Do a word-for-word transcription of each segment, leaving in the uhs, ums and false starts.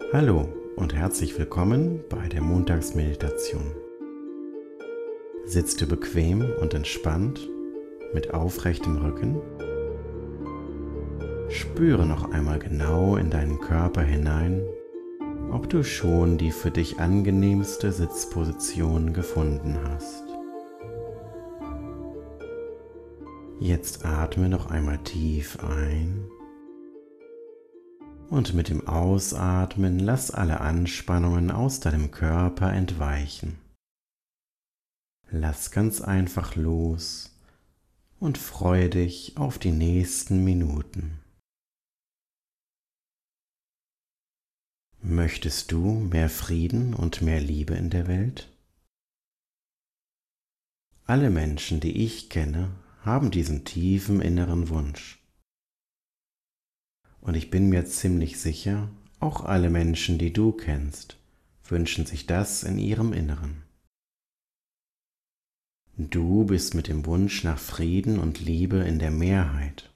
Hallo und herzlich willkommen bei der Montagsmeditation. Sitzt du bequem und entspannt mit aufrechtem Rücken? Spüre noch einmal genau in deinen Körper hinein, ob du schon die für dich angenehmste Sitzposition gefunden hast. Jetzt atme noch einmal tief ein und mit dem Ausatmen lass alle Anspannungen aus deinem Körper entweichen. Lass ganz einfach los und freue dich auf die nächsten Minuten. Möchtest du mehr Frieden und mehr Liebe in der Welt? Alle Menschen, die ich kenne, haben diesen tiefen inneren Wunsch. Und ich bin mir ziemlich sicher, auch alle Menschen, die du kennst, wünschen sich das in ihrem Inneren. Du bist mit dem Wunsch nach Frieden und Liebe in der Mehrheit.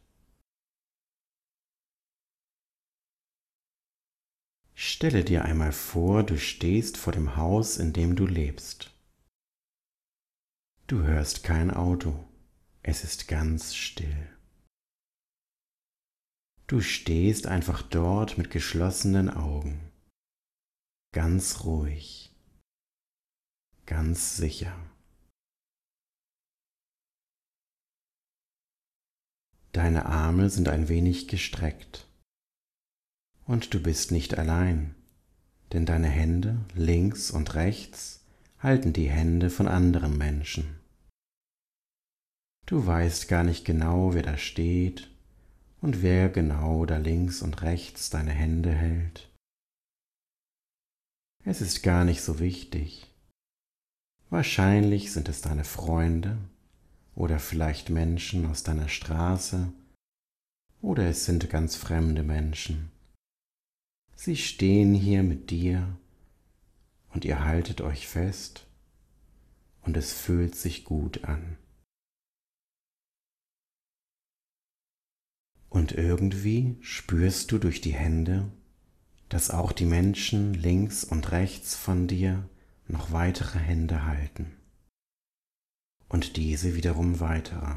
Stelle dir einmal vor, du stehst vor dem Haus, in dem du lebst. Du hörst kein Auto, es ist ganz still. Du stehst einfach dort mit geschlossenen Augen, ganz ruhig, ganz sicher. Deine Arme sind ein wenig gestreckt und du bist nicht allein, denn deine Hände links und rechts halten die Hände von anderen Menschen. Du weißt gar nicht genau, wer da steht und wer genau da links und rechts deine Hände hält. Es ist gar nicht so wichtig. Wahrscheinlich sind es deine Freunde oder vielleicht Menschen aus deiner Straße oder es sind ganz fremde Menschen. Sie stehen hier mit dir und ihr haltet euch fest und es fühlt sich gut an. Und irgendwie spürst du durch die Hände, dass auch die Menschen links und rechts von dir noch weitere Hände halten und diese wiederum weitere.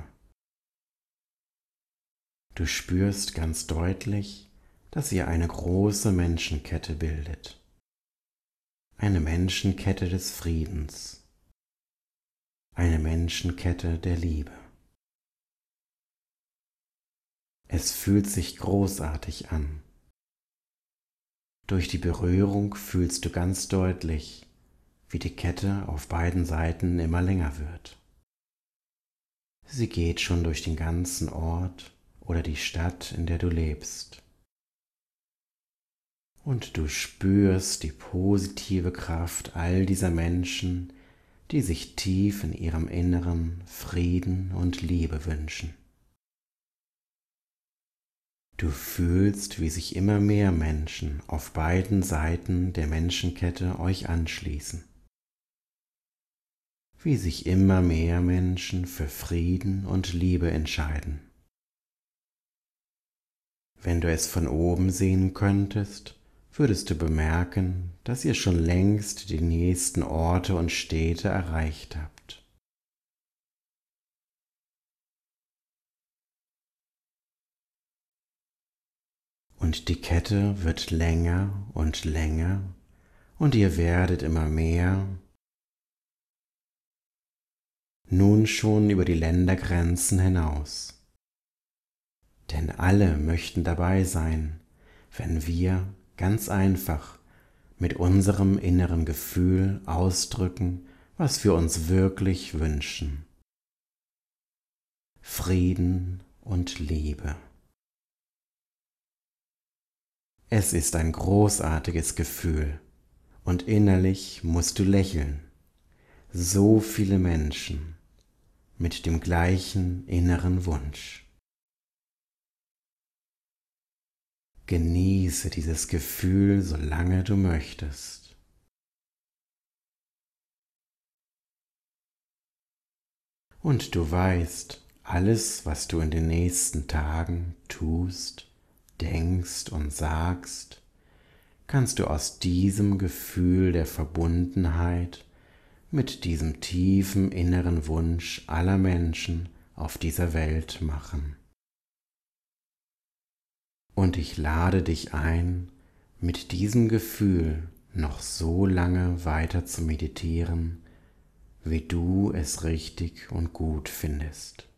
Du spürst ganz deutlich, dass ihr eine große Menschenkette bildet, eine Menschenkette des Friedens, eine Menschenkette der Liebe. Es fühlt sich großartig an. Durch die Berührung fühlst du ganz deutlich, wie die Kette auf beiden Seiten immer länger wird. Sie geht schon durch den ganzen Ort oder die Stadt, in der du lebst. Und du spürst die positive Kraft all dieser Menschen, die sich tief in ihrem Inneren Frieden und Liebe wünschen. Du fühlst, wie sich immer mehr Menschen auf beiden Seiten der Menschenkette euch anschließen. Wie sich immer mehr Menschen für Frieden und Liebe entscheiden. Wenn du es von oben sehen könntest, würdest du bemerken, dass ihr schon längst die nächsten Orte und Städte erreicht habt. Und die Kette wird länger und länger und ihr werdet immer mehr, nun schon über die Ländergrenzen hinaus. Denn alle möchten dabei sein, wenn wir ganz einfach mit unserem inneren Gefühl ausdrücken, was wir uns wirklich wünschen. Frieden und Liebe. Es ist ein großartiges Gefühl und innerlich musst du lächeln. So viele Menschen mit dem gleichen inneren Wunsch. Genieße dieses Gefühl, solange du möchtest. Und du weißt, alles, was du in den nächsten Tagen tust, denkst und sagst, kannst du aus diesem Gefühl der Verbundenheit mit diesem tiefen inneren Wunsch aller Menschen auf dieser Welt machen. Und ich lade dich ein, mit diesem Gefühl noch so lange weiter zu meditieren, wie du es richtig und gut findest.